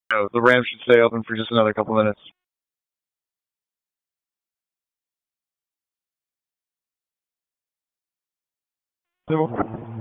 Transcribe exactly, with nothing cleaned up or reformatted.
No, the ramp should stay open for just another couple minutes. So,